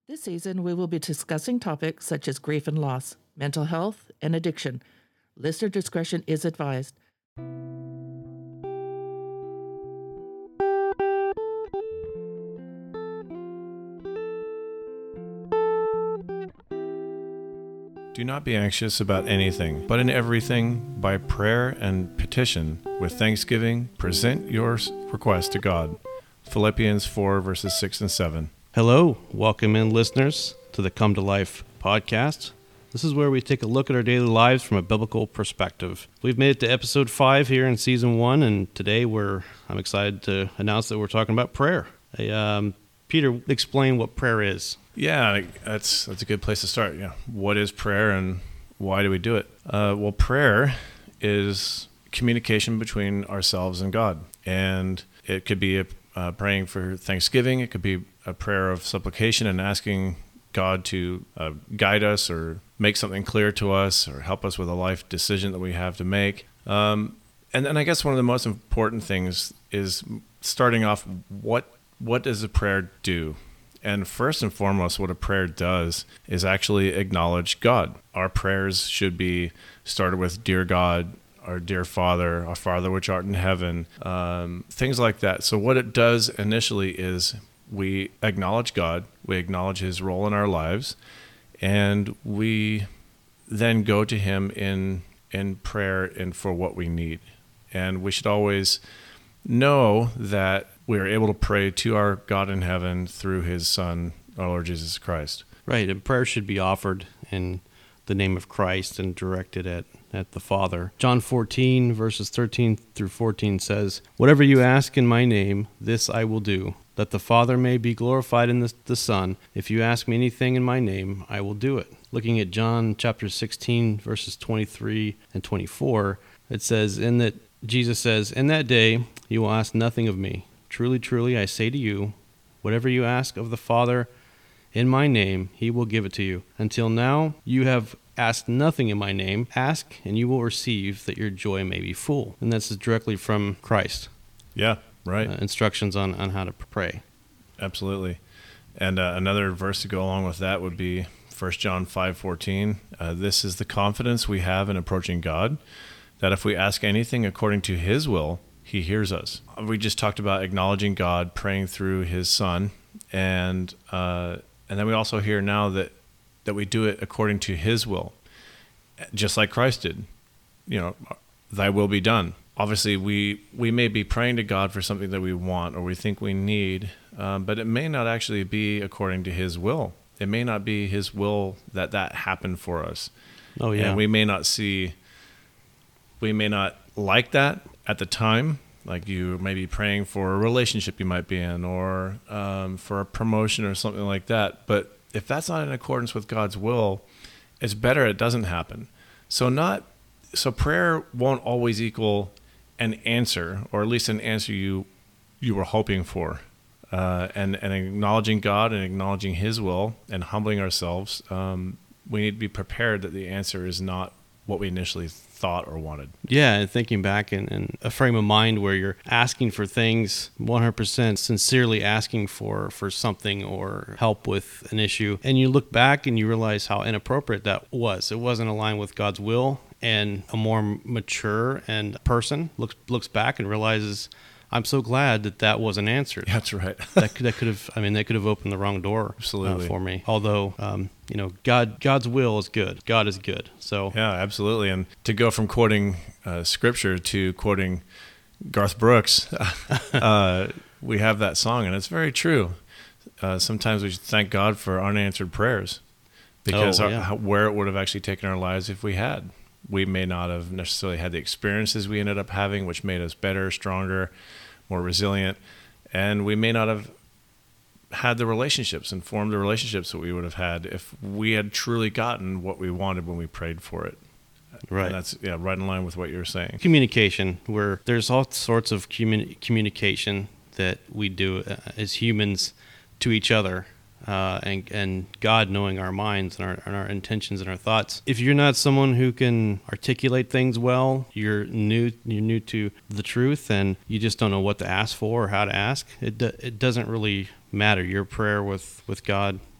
This season, we will be discussing topics such as grief and loss, mental health, and addiction. Listener discretion is advised. Do not be anxious about anything, but in everything, by prayer and petition, with thanksgiving, present your request to God. Philippians 4, verses 6 and 7. Hello, welcome in listeners to the Come to Life podcast. This is where we take a look at our daily lives from a biblical perspective. We've made it to episode 5 here in season 1, and today I'm excited to announce that we're talking about prayer. Peter, explain what prayer is. Yeah, that's a good place to start. Yeah, what is prayer and why do we do it? Well, prayer is communication between ourselves and God, and it could be praying for thanksgiving. It could be a prayer of supplication and asking God to guide us or make something clear to us or help us with a life decision that we have to make. And then I guess one of the most important things is starting off, what does a prayer do? And first and foremost, what a prayer does is actually acknowledge God. Our prayers should be started with, Dear God, our dear Father, our Father which art in heaven, things like that. So what it does initially is we acknowledge God, we acknowledge His role in our lives, and we then go to Him in prayer and for what we need. And we should always know that we are able to pray to our God in heaven through His Son, our Lord Jesus Christ. Right, and prayer should be offered in the name of Christ and directed at the Father. John 14, verses 13 through 14 says, Whatever you ask in my name, this I will do, that the Father may be glorified in the Son. If you ask me anything in my name, I will do it. Looking at John chapter 16, verses 23 and 24, it says, Jesus says, In that day you will ask nothing of me. Truly, truly, I say to you, whatever you ask of the Father in my name, He will give it to you. Until now, you have asked nothing in my name. Ask, and you will receive, that your joy may be full. And that's directly from Christ. Yeah, right. Instructions on how to pray. Absolutely. And another verse to go along with that would be 1 John 5:14. This is the confidence we have in approaching God, that if we ask anything according to His will, He hears us. We just talked about acknowledging God, praying through His Son, and then we also hear now that we do it according to His will, just like Christ did. Thy will be done. Obviously, we may be praying to God for something that we want or we think we need, but it may not actually be according to His will. It may not be His will that happen for us. Oh, yeah. And we may not like that at the time. Like, you may be praying for a relationship you might be in, or for a promotion or something like that. But if that's not in accordance with God's will, it's better it doesn't happen. So prayer won't always equal an answer, or at least an answer you were hoping for. And acknowledging God and acknowledging His will and humbling ourselves, we need to be prepared that the answer is not what we initially thought or wanted. Yeah, and thinking back in a frame of mind where you're asking for things 100% sincerely, asking for something or help with an issue, and you look back and you realize how inappropriate that was. It wasn't aligned with God's will, and a more mature person looks back and realizes, I'm so glad that wasn't answered. That's right. that could have opened the wrong door. Absolutely. For me. Although, God's will is good. God is good. So yeah, absolutely. And to go from quoting scripture to quoting Garth Brooks, we have that song, and it's very true. Sometimes we should thank God for unanswered prayers, because where it would have actually taken our lives if we had. We may not have necessarily had the experiences we ended up having, which made us better, stronger, more resilient. And we may not have had the relationships and formed the relationships that we would have had if we had truly gotten what we wanted when we prayed for it. Right. And that's right in line with what you were saying. Communication, where there's all sorts of communication that we do as humans to each other. And God knowing our minds and our intentions and our thoughts. If you're not someone who can articulate things well, you're new to the truth, and you just don't know what to ask for or how to ask, it doesn't really matter. Your prayer with God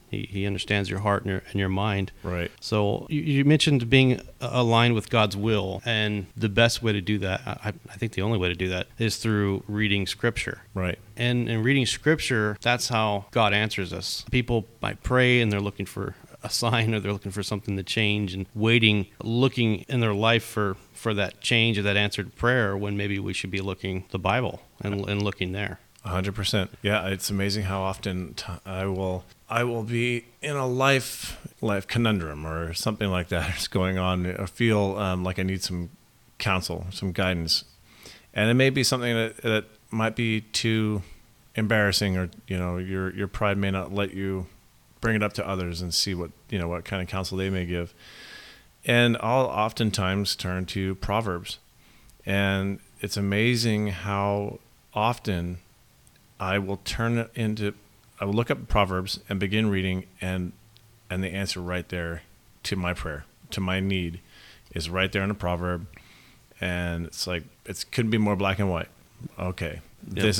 He understands your heart and your mind. Right. So you mentioned being aligned with God's will, and the best way to do that, I think the only way to do that, is through reading Scripture. Right. And in reading Scripture, that's how God answers us. People might pray and they're looking for a sign, or they're looking for something to change, and looking in their life for that change or that answered prayer, when maybe we should be looking the Bible and looking there. 100%. Yeah, it's amazing how often I will be in a life conundrum or something like that is going on. I feel like I need some counsel, some guidance, and it may be something that might be too embarrassing, or your pride may not let you bring it up to others and see what kind of counsel they may give. And I'll oftentimes turn to Proverbs, and it's amazing how often I will look up Proverbs and begin reading, and the answer right there to my prayer, to my need, is right there in a proverb. And it's like, it couldn't be more black and white. Okay. Yep. This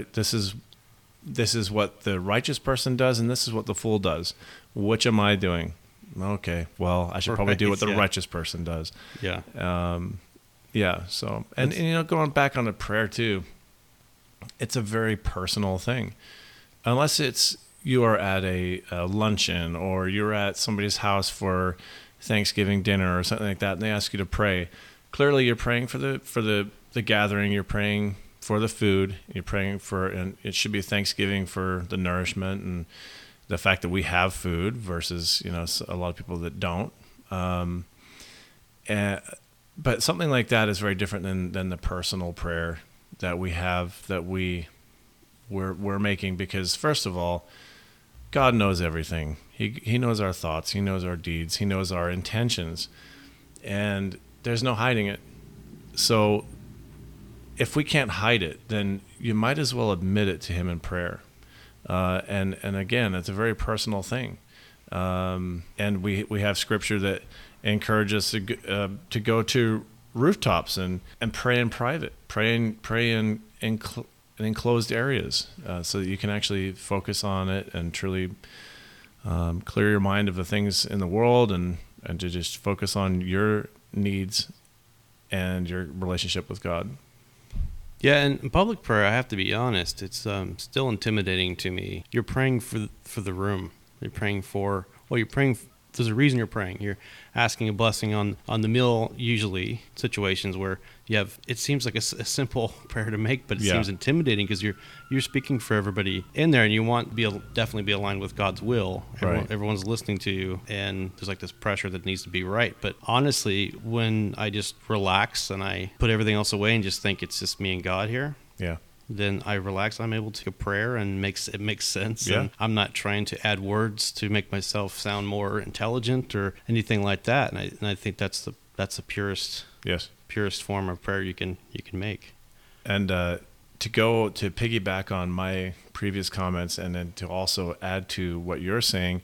is what the righteous person does, and this is what the fool does. Which am I doing? Okay. Well, I should probably do what the righteous person does. Yeah. Yeah. So, and going back on the prayer too, it's a very personal thing. Unless you are at a luncheon, or you're at somebody's house for Thanksgiving dinner or something like that, and they ask you to pray. Clearly, you're praying for the gathering. You're praying for the food. You're praying and it should be Thanksgiving for the nourishment and the fact that we have food versus a lot of people that don't. But something like that is very different than the personal prayer that we have, that we're making, because first of all, God knows everything. He knows our thoughts. He knows our deeds. He knows our intentions, and there's no hiding it. So if we can't hide it, then you might as well admit it to Him in prayer. And again, it's a very personal thing. And we have Scripture that encourages us to go to rooftops and pray in private, pray in enclosed areas, so that you can actually focus on it and truly clear your mind of the things in the world, and to just focus on your needs and your relationship with God. Yeah, and in public prayer, I have to be honest, it's still intimidating to me. You're praying for the room. You're praying there's a reason you're praying. You're asking a blessing on the meal, usually situations where it seems like a simple prayer to make, but it seems intimidating because you're speaking for everybody in there, and you want to definitely be aligned with God's will. Everyone's listening to you, and there's like this pressure that needs to be right. But honestly, when I just relax and I put everything else away and just think it's just me and God here, then I relax. I'm able to take a prayer, and it makes sense. Yeah. And I'm not trying to add words to make myself sound more intelligent or anything like that. And I think that's the purest form of prayer you can make. And to piggyback on my previous comments, and then to also add to what you're saying,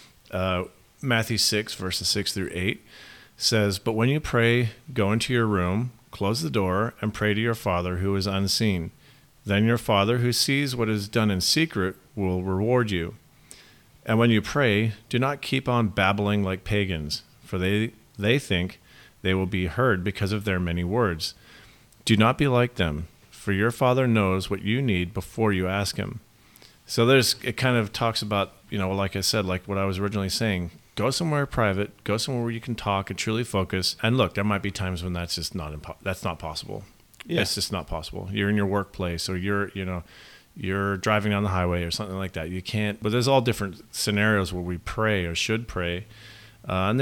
Matthew 6 verses 6 through 8 says, "But when you pray, go into your room, close the door, and pray to your Father who is unseen. Then your Father who sees what is done in secret will reward you. And when you pray, do not keep on babbling like pagans, for they think they will be heard because of their many words. Do not be like them, for your Father knows what you need before you ask Him." So it kind of talks about, like I said, like what I was originally saying, go somewhere private, go somewhere where you can talk and truly focus. And look, there might be times when that's just that's not possible. Yeah. It's just not possible. You're in your workplace, or you're driving down the highway or something like that. You can't, but there's all different scenarios where we pray or should pray. And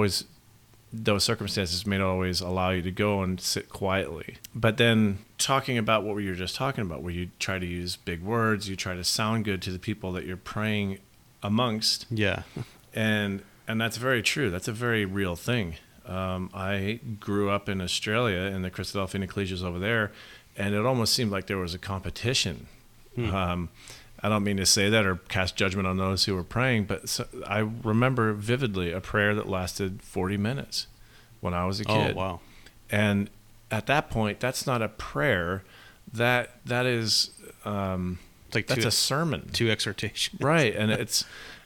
those circumstances may not always allow you to go and sit quietly. But then talking about what you were just talking about, where you try to use big words, you try to sound good to the people that you're praying amongst. Yeah. And that's very true. That's a very real thing. I grew up in Australia, in the Christadelphian ecclesias over there, and it almost seemed like there was a competition. I don't mean to say that or cast judgment on those who were praying, but I remember vividly a prayer that lasted 40 minutes when I was a kid. Oh, wow. And at that point, that's not a prayer. That is, it's like that's a sermon. 2 exhortations. Right.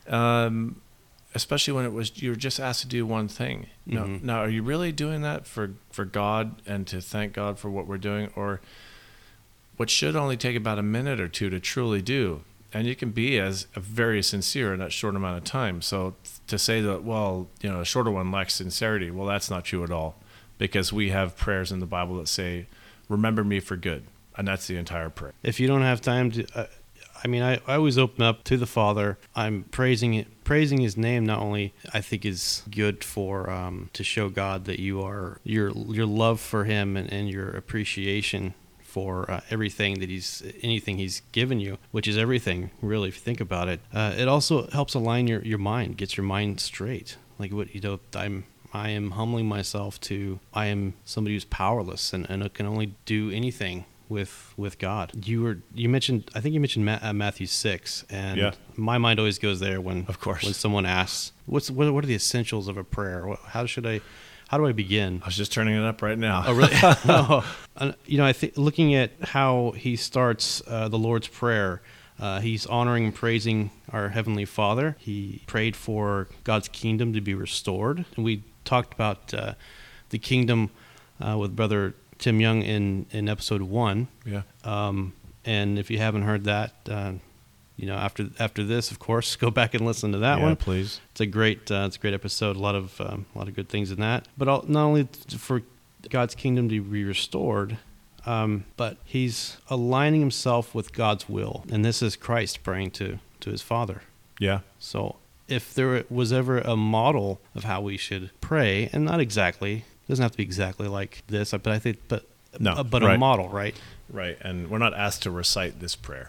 Especially when you were just asked to do one thing. Now, are you really doing that for God and to thank God for what we're doing, or what should only take about a minute or two to truly do? And you can be as very sincere in that short amount of time. So to say that, well, a shorter one lacks sincerity, well, that's not true at all, because we have prayers in the Bible that say, "Remember me for good," and that's the entire prayer. If you don't have time to, I always open up to the Father. I'm praising His name. Not only I think is good for to show God that you are your love for Him and your appreciation for everything that anything He's given you, which is everything, really, if you think about it. It also helps align your mind, gets your mind straight. Like I am humbling myself to, I am somebody who's powerless and can only do anything with God. You mentioned, I think you mentioned Matthew 6, and my mind always goes there when someone asks, what are the essentials of a prayer? How do I begin? I was just turning it up right now. Oh, really? No. I think looking at how he starts the Lord's Prayer, he's honoring and praising our Heavenly Father. He prayed for God's kingdom to be restored. And we talked about the kingdom with Brother Tim Young in episode 1. Yeah. And if you haven't heard that, after this, of course, go back and listen to that one. Please. It's a great episode. A lot of good things in that. But not only for God's kingdom to be restored, but he's aligning himself with God's will, and this is Christ praying to his Father. Yeah. So if there was ever a model of how we should pray, and not exactly, it doesn't have to be exactly like this, but I think, a model, right? Right, and we're not asked to recite this prayer.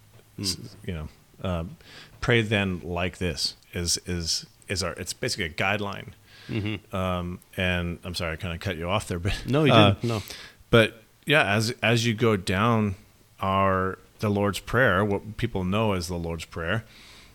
Pray then like this is it's basically a guideline. Mm-hmm. And I'm sorry, I kind of cut you off there, but no, you didn't. No, but yeah, as you go down the Lord's Prayer, what people know as the Lord's Prayer,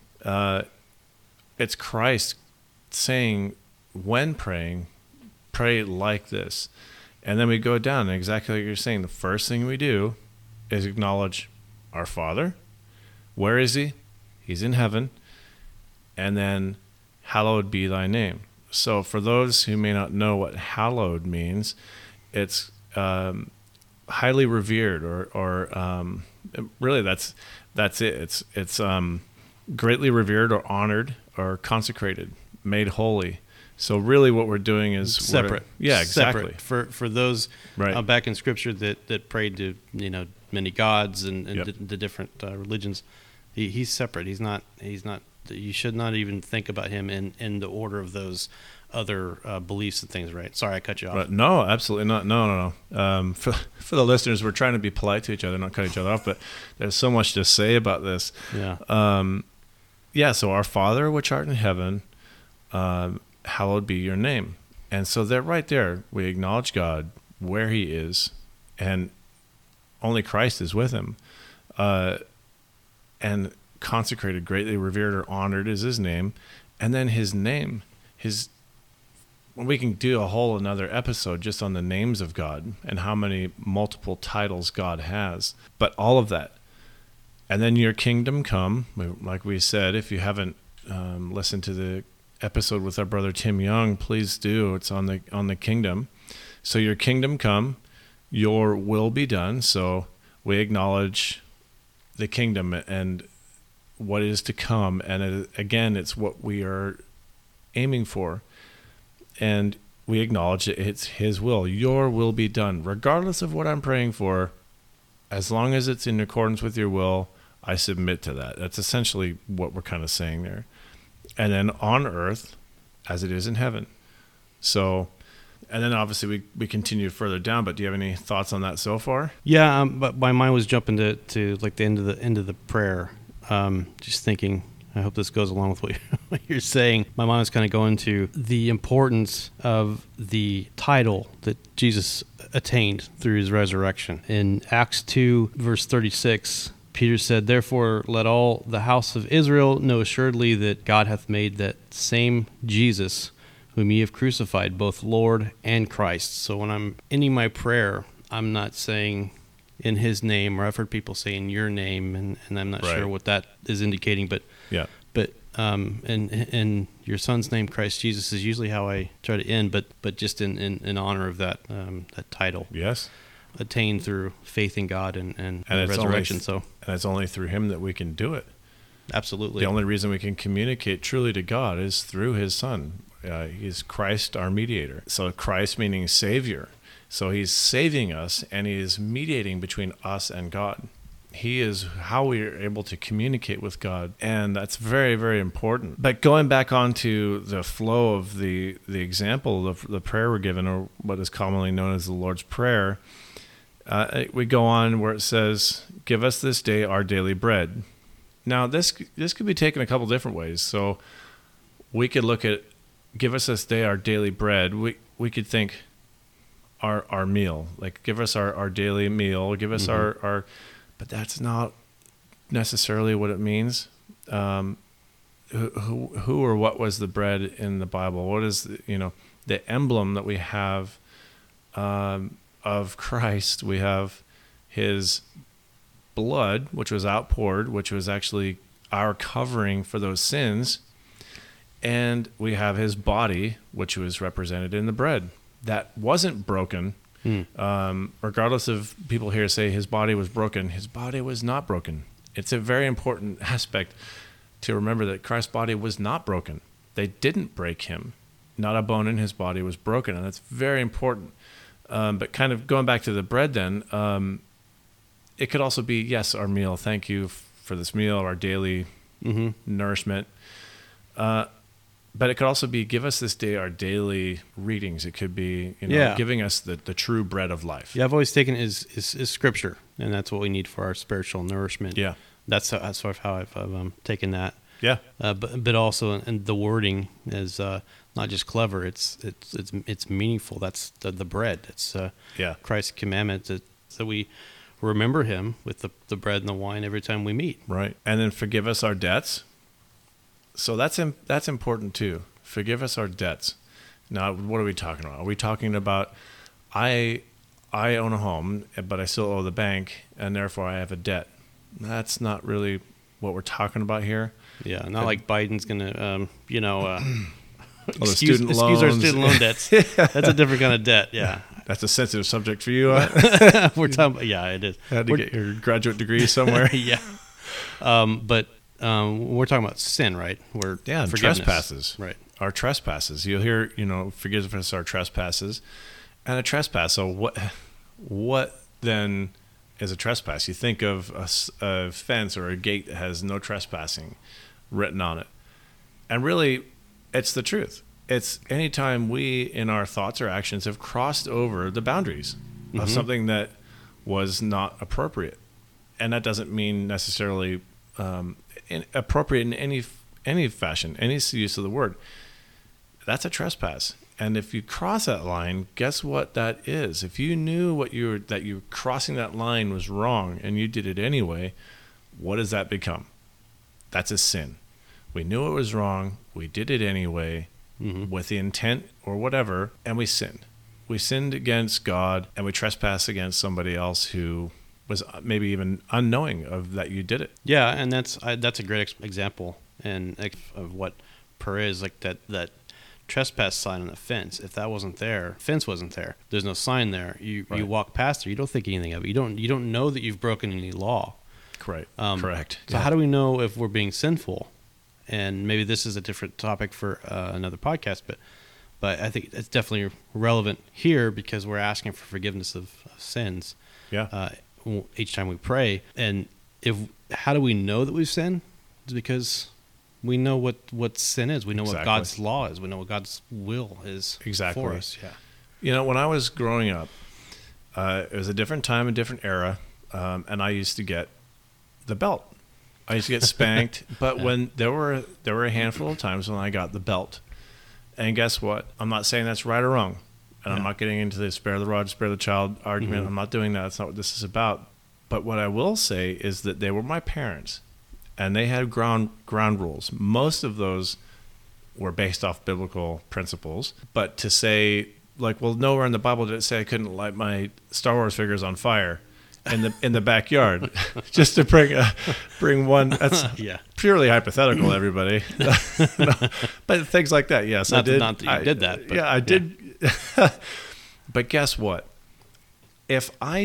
it's Christ saying, when praying, pray like this. And then we go down, and exactly like you're saying, the first thing we do is acknowledge our Father. Where is he? He's in heaven. And then, hallowed be thy name. So for those who may not know what hallowed means, it's highly revered, or really that's it. It's greatly revered or honored or consecrated, made holy. So really what we're doing is separate. Yeah, exactly. Separate. For those back in Scripture that prayed to many gods and the different religions, he's separate. He's not. You should not even think about him in the order of those other beliefs and things. Right? Sorry, I cut you off. But no, absolutely not. No. For the listeners, we're trying to be polite to each other, not cut each other off. But there's so much to say about this. Yeah. So our Father, which art in heaven, hallowed be your name. And so that right there, we acknowledge God where he is, and only Christ is with him. And consecrated, greatly revered, or honored is his name. And then his name, we can do a whole another episode just on the names of God and how many multiple titles God has. But all of that. And then your kingdom come, like we said. If you haven't listened to the episode with our brother Tim Young, please do. It's on the kingdom. So your kingdom come, your will be done. So we acknowledge the kingdom and what is to come. And again, it's what we are aiming for. And we acknowledge that it's his will. Your will be done. Regardless of what I'm praying for, as long as it's in accordance with your will, I submit to that. That's essentially what we're kind of saying there. And then on earth, as it is in heaven. So, and then obviously we continue further down. But do you have any thoughts on that so far? Yeah, but my mind was jumping to like the end of the prayer. Just thinking, I hope this goes along with what you're saying. My mind was kind of going to the importance of the title that Jesus attained through his resurrection. In Acts 2, verse 36, Peter said, "Therefore let all the house of Israel know assuredly that God hath made that same Jesus, whom ye have crucified, both Lord and Christ." So when I'm ending my prayer, I'm not saying in his name, or I've heard people say in your name, and I'm not sure what that is indicating, but and your son's name, Christ Jesus, is usually how I try to end, but just in honor of that title. Yes. Attained through faith in God and it's resurrection. And it's only through him that we can do it. Absolutely. The only reason we can communicate truly to God is through his son. He's Christ, our mediator. So Christ meaning Savior. So he's saving us, and he is mediating between us and God. He is how we are able to communicate with God, and that's very, very important. But going back onto the flow of the example of the prayer we're given, or what is commonly known as the Lord's Prayer, we go on where it says, "Give us this day our daily bread." Now, this could be taken a couple different ways. So we could look at, "Give us this day our daily bread." We could think our meal, like give us our daily meal, give us our, but that's not necessarily what it means. Who or what was the bread in the Bible? What is the emblem that we have of Christ? We have his blood, which was outpoured, which was actually our covering for those sins, and we have his body, which was represented in the bread that wasn't broken. Regardless of people here say his body was broken, his body was not broken. It's a very important aspect to remember that Christ's body was not broken. They didn't break him. Not a bone in his body was broken, and that's very important. But kind of going back to the bread then, it could also be, yes, our meal. Thank you for this meal, our daily nourishment. But it could also be, give us this day our daily readings. It could be, giving us the true bread of life. Yeah, I've always taken it is Scripture, and that's what we need for our spiritual nourishment. Yeah, that's sort of how I've taken that. Yeah, but also, and the wording is not just clever; it's meaningful. That's the bread. It's Christ's commandment that we remember him with the bread and the wine every time we meet. Right, and then forgive us our debts. So that's important too. Forgive us our debts. Now, what are we talking about? Are we talking about I own a home, but I still owe the bank, and therefore I have a debt? That's not really what we're talking about here. Yeah, not like Biden's going to, excuse our student loan debts. That's a different kind of debt. Yeah, that's a sensitive subject for you. We're talking about, yeah, it is. Had to get your graduate degree somewhere. Yeah, but. We're talking about sin, right? Trespasses. Right. Our trespasses. You'll hear, forgive us our trespasses. And a trespass. So what then is a trespass? You think of a fence or a gate that has no trespassing written on it. And really, it's the truth. It's anytime we, in our thoughts or actions, have crossed over the boundaries of something that was not appropriate. And that doesn't mean necessarily appropriate in any fashion, any use of the word. That's a trespass. And if you cross that line, guess what that is? If you knew that you crossing that line was wrong and you did it anyway, what does that become? That's a sin. We knew it was wrong. We did it anyway with the intent or whatever, and we sinned. We sinned against God, and we trespassed against somebody else who was maybe even unknowing of that you did it. Yeah, and that's a great example of what prayer is, like that trespass sign on the fence. If that wasn't there, fence wasn't there, there's no sign there. You walk past there, you don't think anything of it. You don't know that you've broken any law. Correct. So how do we know if we're being sinful? And maybe this is a different topic for another podcast, but I think it's definitely relevant here because we're asking for forgiveness of sins. Yeah. Each time we pray. And how do we know that we've sinned? It's because we know what sin is. We know what God's law is. We know what God's will is for us. Yeah. When I was growing up, it was a different time, a different era, and I used to get the belt. I used to get spanked, but when there were a handful of times when I got the belt. And guess what? I'm not saying that's right or wrong. And I'm not getting into the spare the rod, spare the child argument. I'm not doing that. That's not what this is about. But what I will say is that they were my parents, and they had ground rules. Most of those were based off biblical principles. But to say, nowhere in the Bible did it say I couldn't light my Star Wars figures on fire. in the backyard, just to bring one. That's purely hypothetical, everybody. No, but things like that, yes, I did. Not that you did that. But, yeah, I did. But guess what? If I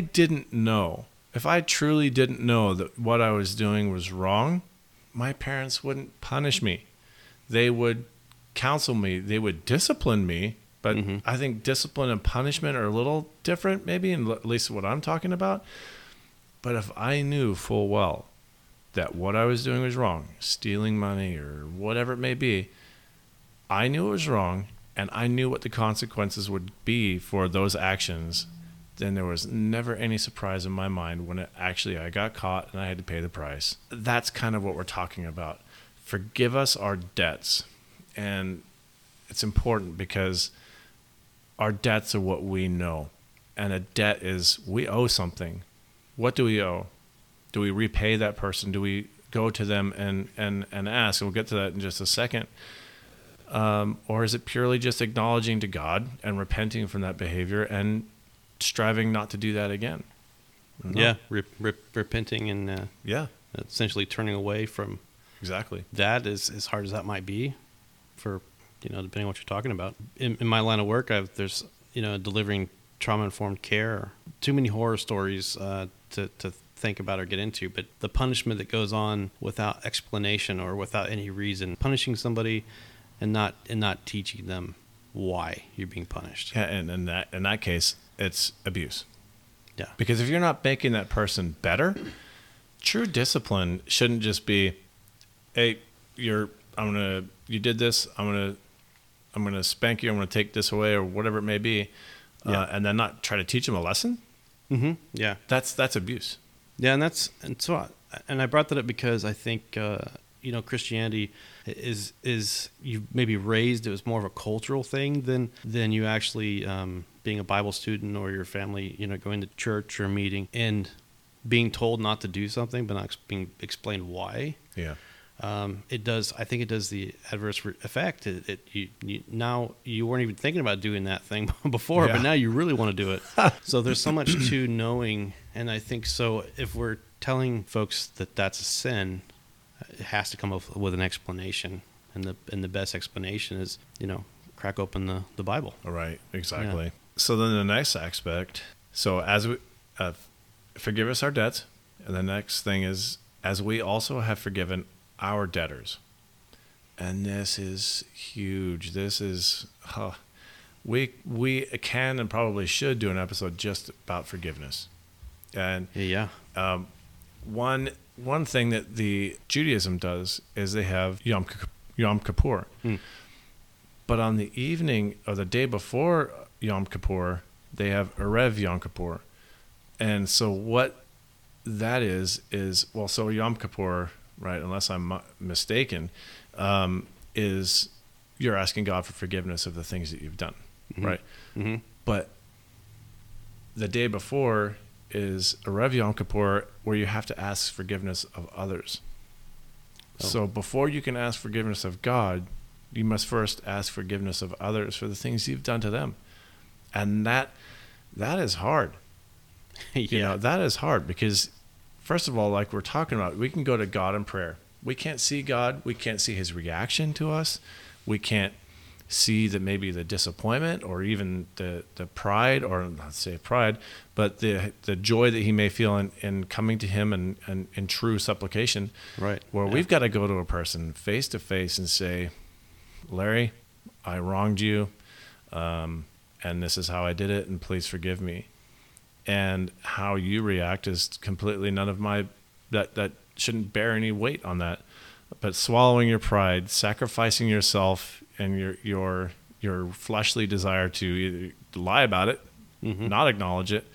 truly didn't know that what I was doing was wrong, my parents wouldn't punish me. They would counsel me. They would discipline me. But I think discipline and punishment are a little different, maybe, in at least what I'm talking about. But if I knew full well that what I was doing was wrong, stealing money or whatever it may be, I knew it was wrong, and I knew what the consequences would be for those actions, then there was never any surprise in my mind when I got caught and I had to pay the price. That's kind of what we're talking about. Forgive us our debts. And it's important because our debts are what we know. And a debt is, we owe something. What do we owe? Do we repay that person? Do we go to them and ask? We'll get to that in just a second. Or is it purely just acknowledging to God and repenting from that behavior and striving not to do that again? No. Yeah, repenting and essentially turning away from that, as hard as that might be for, depending on what you're talking about. In my line of work, there's delivering trauma-informed care. Too many horror stories to think about or get into, but the punishment that goes on without explanation or without any reason, punishing somebody and not teaching them why you're being punished. Yeah, and in that case, it's abuse. Yeah. Because if you're not making that person better, true discipline shouldn't just be, hey, you did this, I'm gonna spank you, I'm gonna take this away, or whatever it may be, and then not try to teach them a lesson. Mm-hmm. Yeah. That's abuse. Yeah, and I brought that up because I think Christianity is you maybe raised, it was more of a cultural thing than you actually being a Bible student or your family, going to church or meeting and being told not to do something, but not being explained why. Yeah. I think it does the adverse effect. Now you weren't even thinking about doing that thing before, but now you really want to do it. So there's so much to knowing. And I think so if we're telling folks that that's a sin, it has to come up with an explanation. And the best explanation is, crack open the Bible. Right. Exactly. Yeah. So then the next aspect, as we forgive us our debts. And the next thing is, as we also have forgiven our debtors. And this is huge. This is, we can and probably should do an episode just about forgiveness. And one thing that the Judaism does is they have Yom Kippur. But on the evening of the day before Yom Kippur, they have Erev Yom Kippur. And so what that is so Yom Kippur, right, unless I'm mistaken, is you're asking God for forgiveness of the things that you've done, right? Mm-hmm. But the day before is Erev Yom Kippur, where you have to ask forgiveness of others. Oh. So before you can ask forgiveness of God, you must first ask forgiveness of others for the things you've done to them. And that is hard. That is hard because, first of all, like we're talking about, we can go to God in prayer. We can't see God. We can't see his reaction to us. We can't see maybe the disappointment or even the pride, or not say pride, but the joy that he may feel in coming to him and in true supplication. Right. Where we've got to go to a person face to face and say, Larry, I wronged you, and this is how I did it, and please forgive me. And how you react is completely none of my, that shouldn't bear any weight on that. But swallowing your pride, sacrificing yourself and your fleshly desire to either lie about it, not acknowledge it,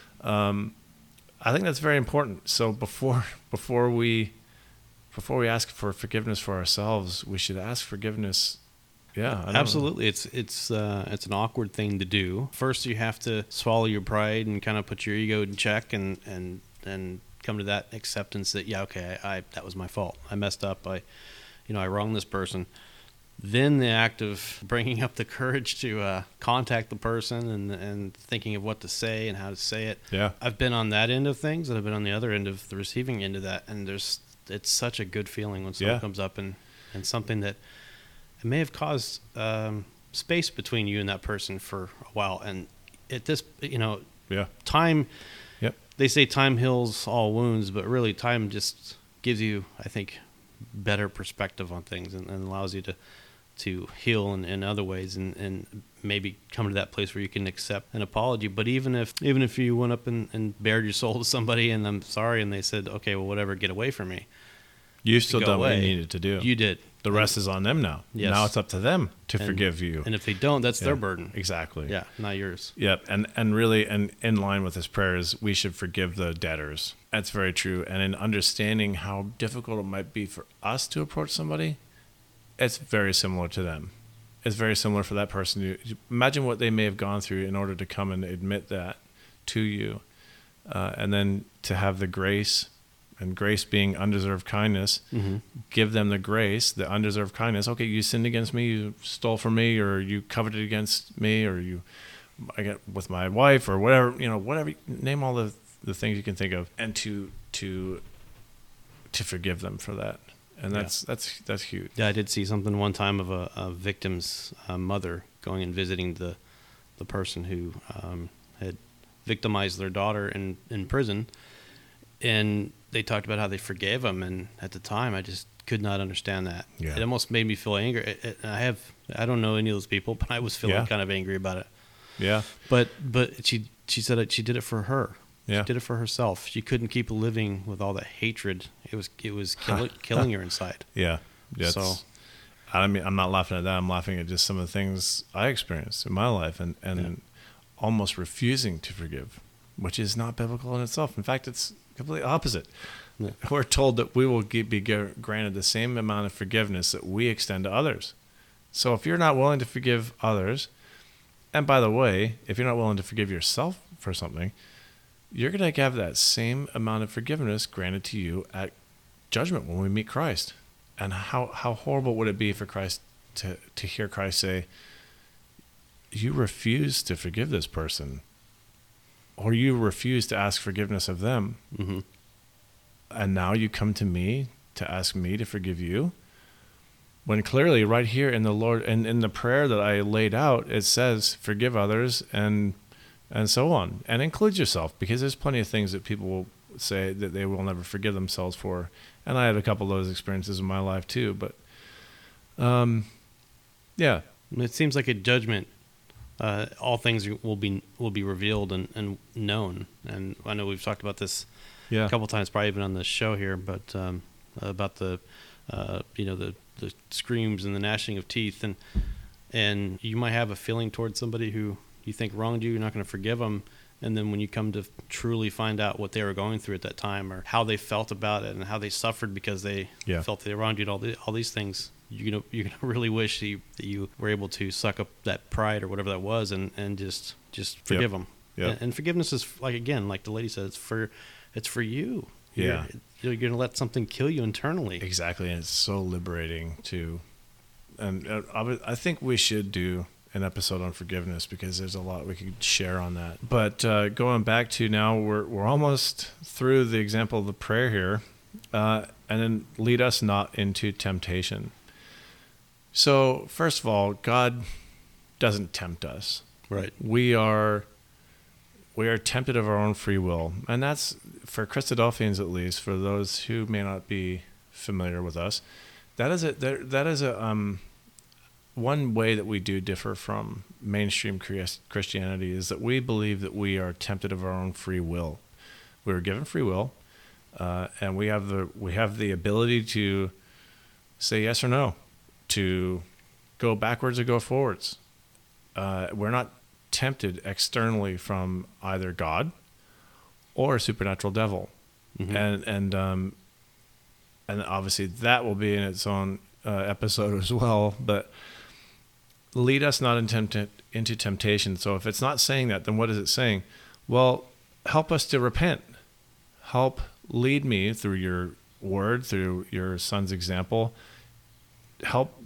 I think that's very important. So before we ask for forgiveness for ourselves, we should ask forgiveness. Yeah, absolutely. It's an awkward thing to do. First, you have to swallow your pride and kind of put your ego in check and come to that acceptance that that was my fault. I messed up. I wronged this person. then the act of bringing up the courage to contact the person and thinking of what to say and how to say it. Yeah. I've been on that end of things, and I've been on the other end of the receiving end of that. And it's such a good feeling when someone comes up and something that it may have caused space between you and that person for a while. And at this, time, Yep. they say time heals all wounds, but really time just gives you, I think, better perspective on things and allows you to heal in other ways and maybe come to that place where you can accept an apology. But even if you went up and bared your soul to somebody and I'm sorry and they said, okay, well, whatever, get away from me. You've still done what away. you needed to do. You did. The rest is on them now. Yes. Now it's up to them to forgive you. And if they don't, that's their burden. Exactly. Yeah, not yours. Yep. And really, and in line with this prayer is we should forgive the debtors. That's very true. And in understanding how difficult it might be for us to approach somebody, it's very similar to them. It's very similar for that person. Imagine what they may have gone through in order to come and admit that to you. And then to have the grace, and grace being undeserved kindness, give them the grace, the undeserved kindness. Okay, you sinned against me, you stole from me, or you coveted against me, or I get with my wife, or whatever, whatever. Name all the things you can think of, and to forgive them for that. And that's huge. Yeah, I did see something one time of a victim's mother going and visiting the person who had victimized their daughter in prison, and they talked about how they forgave him. And at the time, I just could not understand that. Yeah. It almost made me feel angry. I don't know any of those people, but I was feeling kind of angry about it. Yeah. But she said that she did it for her. Yeah. She did it for herself. She couldn't keep living with all that hatred. It was killing her inside. Yeah. So, I mean, I'm not laughing at that. I'm laughing at just some of the things I experienced in my life and almost refusing to forgive, which is not biblical in itself. In fact, it's completely opposite. Yeah. We're told that we will be granted the same amount of forgiveness that we extend to others. So if you're not willing to forgive others, and by the way, if you're not willing to forgive yourself for something, you're going to have that same amount of forgiveness granted to you at judgment when we meet Christ. And how horrible would it be for Christ to hear Christ say, you refuse to forgive this person, or you refuse to ask forgiveness of them, and now you come to me to ask me to forgive you? When clearly right here in the Lord and in the prayer that I laid out, it says, forgive others and so on, and includes yourself, because there's plenty of things that people will say that they will never forgive themselves for. And I had a couple of those experiences in my life too, but yeah. It seems like a judgment. All things will be revealed and known. And I know we've talked about this a couple times, probably even on the show here, but about the screams and the gnashing of teeth, and you might have a feeling towards somebody who you think wronged you. You're not going to forgive them, and then when you come to truly find out what they were going through at that time, or how they felt about it, and how they suffered because they felt they wronged you, and all these things, you're gonna really wish that you were able to suck up that pride or whatever that was, and just forgive them. Yep. And forgiveness is like the lady said, it's for you. Yeah. You're going to let something kill you internally. Exactly. And it's so liberating too. And I think we should do an episode on forgiveness, because there's a lot we could share on that. But going back to now, we're almost through the example of the prayer here, and then lead us not into temptation. So first of all, God doesn't tempt us. Right. We are tempted of our own free will. And that's, for Christadelphians at least, for those who may not be familiar with us, that is one way that we do differ from mainstream Christianity, is that we believe that we are tempted of our own free will. We were given free will, and we have the ability to say yes or no, to go backwards or go forwards. We're not tempted externally from either God or a supernatural devil. And obviously that will be in its own episode as well, but lead us not into temptation. So if it's not saying that, then what is it saying? Well, help us to repent. Help lead me through your word, through your son's example. Help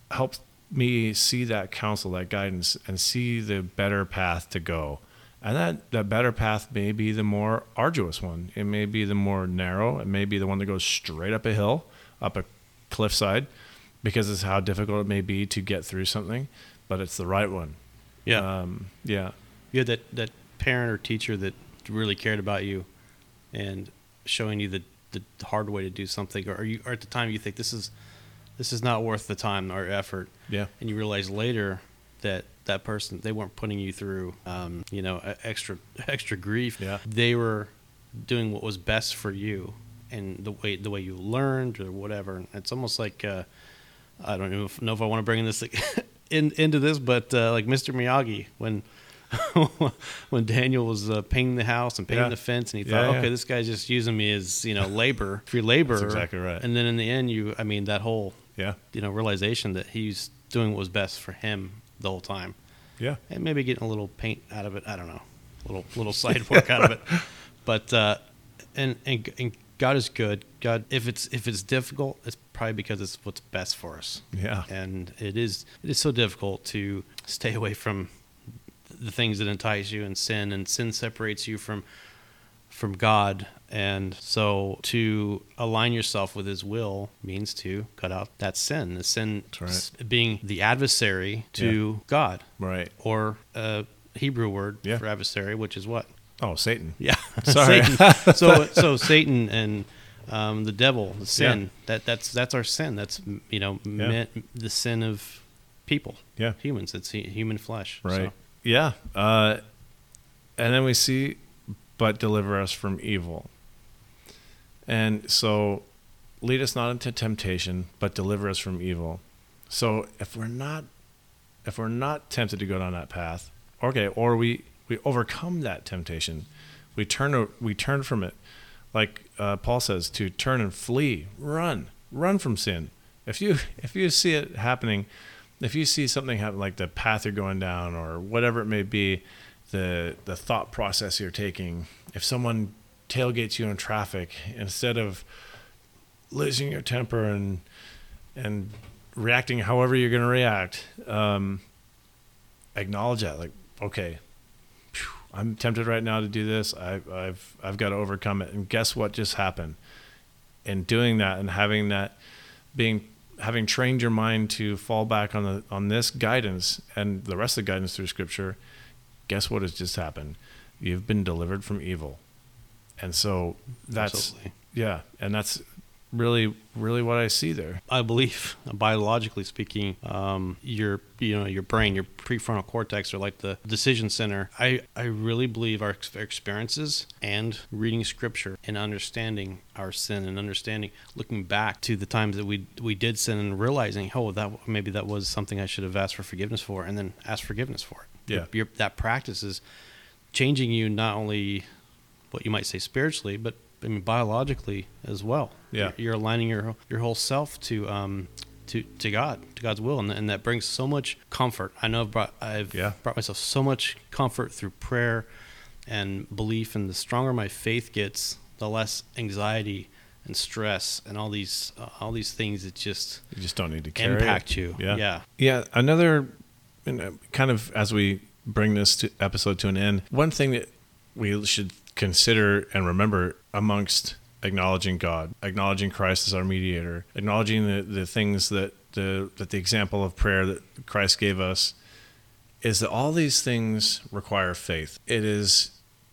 helps me see that counsel, that guidance, and see the better path to go. And that better path may be the more arduous one. It may be the more narrow. It may be the one that goes straight up a hill, up a cliffside, because it's how difficult it may be to get through something, but it's the right one. Yeah. Yeah. You had that parent or teacher that really cared about you and showing you the hard way to do something, or at the time you think this is not worth the time or effort. Yeah. And you realize later that person, they weren't putting you through, extra grief. Yeah. They were doing what was best for you and the way you learned or whatever. And it's almost like, I don't know if I want to bring this into this, but like Mr. Miyagi, when when Daniel was painting the house and painting the fence, and he thought, okay, this guy's just using me as labor, free labor. That's exactly right. And then in the end, that whole realization that he's doing what was best for him the whole time. Yeah. And maybe getting a little paint out of it. I don't know, little side work out of it. But and God is good. God, if it's difficult, it's probably because it's what's best for us. Yeah. And it is so difficult to stay away from the things that entice you, and sin separates you from God. And so to align yourself with his will means to cut out that sin. The sin being the adversary to God. Right. Or a Hebrew word for adversary, which is what? Oh, Satan. Yeah. Sorry. Satan. So Satan and the devil, the sin, that's our sin. That's the sin of people. Yeah. Humans. It's human flesh. Right. So. Yeah. And then we see, but deliver us from evil. And so lead us not into temptation, but deliver us from evil. So if we're not tempted to go down that path, or we overcome that temptation, we turn from it. Like Paul says, to turn and flee, run from sin. If you see it happening, if you see something happen, like the path you're going down or whatever it may be, the thought process you're taking, if someone tailgates you in traffic, instead of losing your temper and reacting however you're going to react, acknowledge that, like, okay, I'm tempted right now to do this. I've got to overcome it. And guess what just happened? And doing that and having trained your mind to fall back on this guidance and the rest of the guidance through Scripture, guess what has just happened? You've been delivered from evil. And so that's and that's really, really what I see there. I believe, biologically speaking, your brain, your prefrontal cortex, are like the decision center. I really believe our experiences and reading Scripture and understanding our sin and looking back to the times that we did sin and realizing, maybe that was something I should have asked for forgiveness for, and then asked forgiveness for it. Yeah. That practice is changing you, not only what you might say spiritually, but biologically as well. Yeah. You're aligning your whole self to God, to God's will, and that brings so much comfort. I know I've brought myself so much comfort through prayer and belief, and the stronger my faith gets, the less anxiety and stress and all these things that you just don't need to carry impact it. you. Yeah. Another, kind of as we bring this episode to an end, one thing that we should consider and remember amongst acknowledging God, acknowledging Christ as our mediator, acknowledging the things that the example of prayer that Christ gave us, is that all these things require faith. It is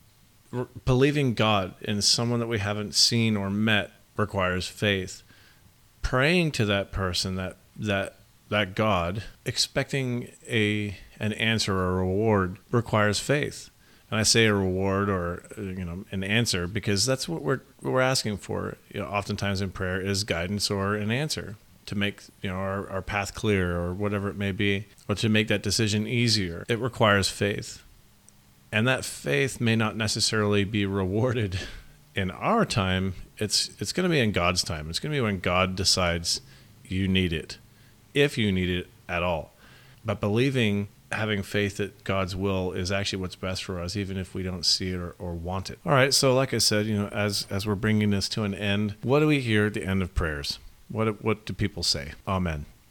believing God in someone that we haven't seen or met requires faith. Praying to that person, that God, expecting an answer or a reward requires faith. And I say a reward or an answer because that's what we're asking for. Oftentimes in prayer is guidance or an answer to make our path clear or whatever it may be, or to make that decision easier. It requires faith, and that faith may not necessarily be rewarded in our time. It's going to be in God's time. It's going to be when God decides you need it, if you need it at all. But having faith that God's will is actually what's best for us, even if we don't see it or want it. All right, so like I said, as we're bringing this to an end, what do we hear at the end of prayers? What do people say? Amen.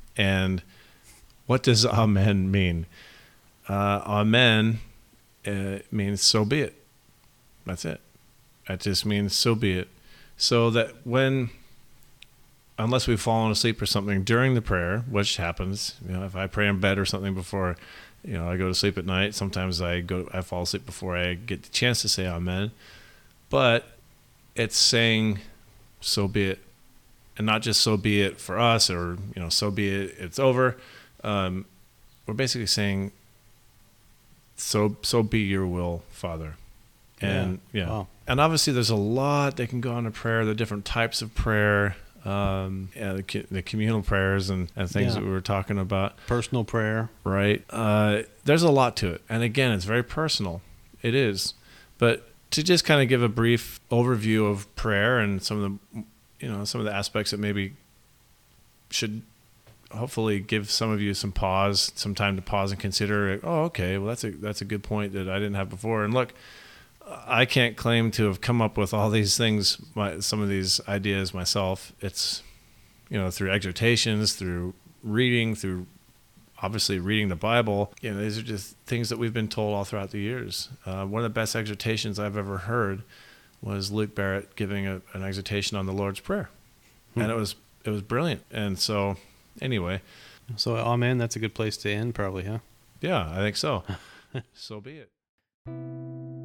And what does amen mean? Amen means so be it. That's it. That just means so be it. So that unless we've fallen asleep or something during the prayer, which happens, if I pray in bed or something before, I go to sleep at night, sometimes I fall asleep before I get the chance to say amen. But it's saying so be it. And not just so be it for us, or, so be it, it's over. We're basically saying, so be your will, Father. And Wow. And obviously there's a lot that can go into prayer, the different types of prayer, the communal prayers and things that we were talking about. Personal prayer. Right. There's a lot to it. And again, it's very personal. It is. But to just kind of give a brief overview of prayer and some of the aspects that maybe should hopefully give some of you some time to pause and consider, oh, okay, well, that's a good point that I didn't have before. And look, I can't claim to have come up with all these things, some of these ideas myself. It's, through exhortations, through reading, through obviously reading the Bible. These are just things that we've been told all throughout the years. One of the best exhortations I've ever heard was Luke Barrett giving an exhortation on the Lord's Prayer. And it was brilliant. And so anyway. So amen, that's a good place to end probably, huh? Yeah, I think so. So be it.